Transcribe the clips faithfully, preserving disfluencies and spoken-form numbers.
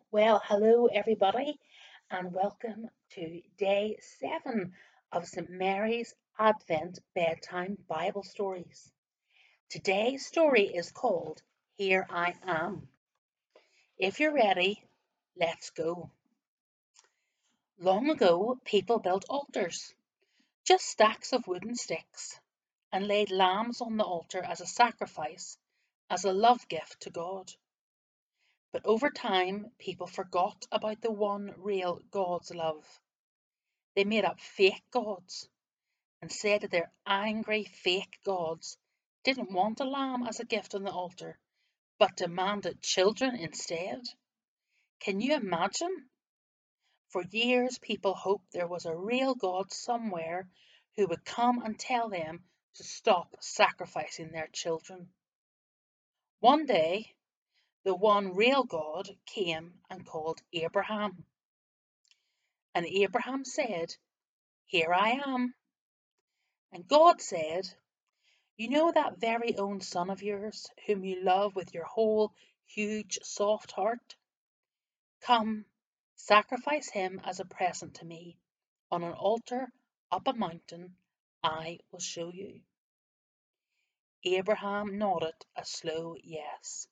Well, hello everybody, and welcome to day seven of Saint Mary's Advent Bedtime Bible Stories. Today's story is called Here I Am. If you're ready, let's go. Long ago, people built altars, just stacks of wooden sticks, and laid lambs on the altar as a sacrifice, as a love gift to God. But over time, people forgot about the one real God's love. They made up fake gods and said that their angry fake gods didn't want a lamb as a gift on the altar, but demanded children instead. Can you imagine? For years, people hoped there was a real God somewhere who would come and tell them to stop sacrificing their children. One day, the one real God came and called Abraham. And Abraham said, "Here I am." And God said, "You know that very own son of yours, whom you love with your whole huge soft heart? Come, sacrifice him as a present to me on an altar up a mountain I will show you." Abraham nodded a slow yes.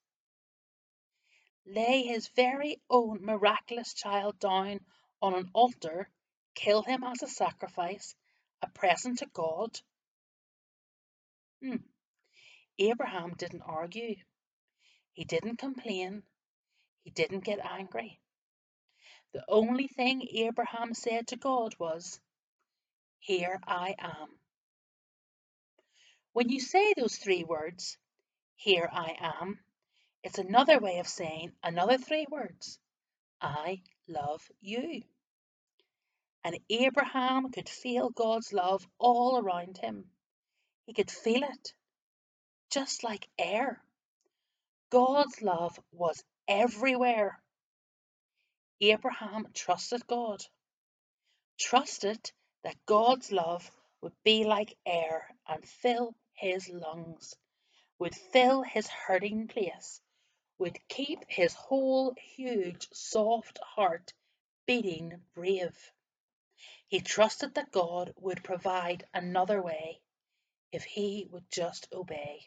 Lay his very own miraculous child down on an altar, kill him as a sacrifice, a present to God? Hmm. Abraham didn't argue. He didn't complain. He didn't get angry. The only thing Abraham said to God was, "Here I am." When you say those three words, "Here I am," it's another way of saying another three words, "I love you." And Abraham could feel God's love all around him. He could feel it, just like air. God's love was everywhere. Abraham trusted God, trusted that God's love would be like air and fill his lungs, would fill his hurting place, would keep his whole huge soft heart beating brave. He trusted that God would provide another way if he would just obey.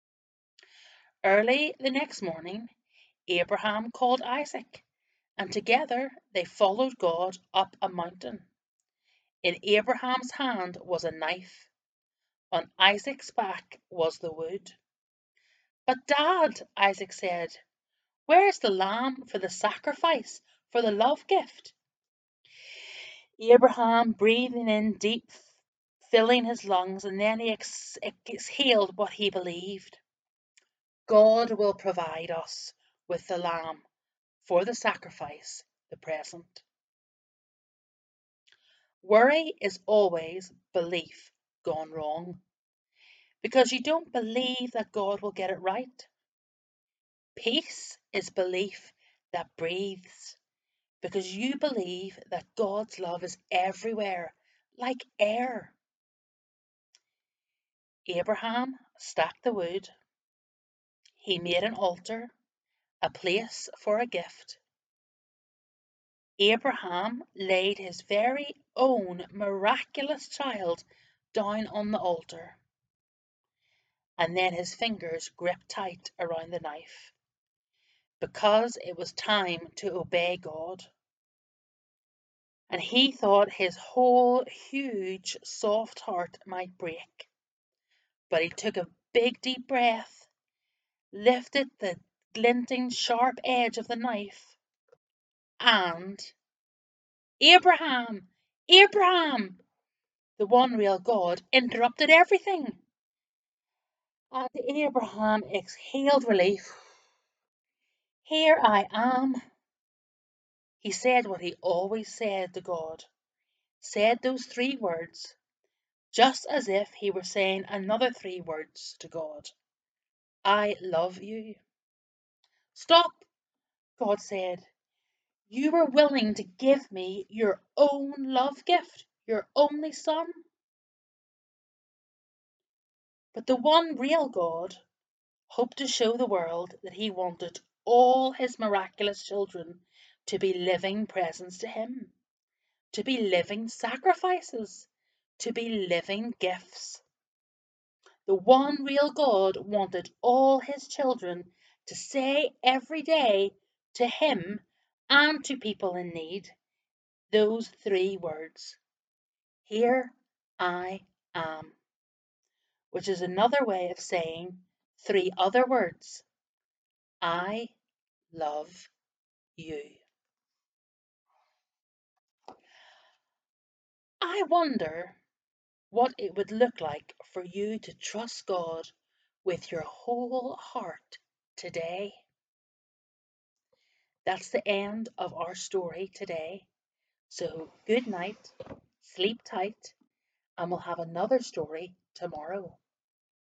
Early the next morning, Abraham called Isaac, and together they followed God up a mountain. In Abraham's hand was a knife, on Isaac's back was the wood. "But Dad," Isaac said, "where's the lamb for the sacrifice, for the love gift?" Abraham breathing in deep, filling his lungs, and then he ex- exhaled what he believed. God will provide us with the lamb for the sacrifice, the present. Worry is always belief gone wrong, because you don't believe that God will get it right. Peace is belief that breathes, because you believe that God's love is everywhere, like air. Abraham stacked the wood. He made an altar, a place for a gift. Abraham laid his very own miraculous child down on the altar, and then his fingers gripped tight around the knife, because it was time to obey God. And he thought his whole huge soft heart might break, but he took a big deep breath, lifted the glinting sharp edge of the knife, and Abraham, Abraham, the one real God, interrupted everything. And Abraham exhaled relief. "Here I am." He said what he always said to God, said those three words, just as if he were saying another three words to God. "I love you." "Stop," God said. "You were willing to give me your own love gift, your only son." But the one real God hoped to show the world that he wanted all his miraculous children to be living presents to him, to be living sacrifices, to be living gifts. The one real God wanted all his children to say every day to him and to people in need those three words, "Here I am," which is another way of saying three other words, "I love you." I wonder what it would look like for you to trust God with your whole heart today. That's the end of our story today. So good night, sleep tight, and we'll have another story tomorrow.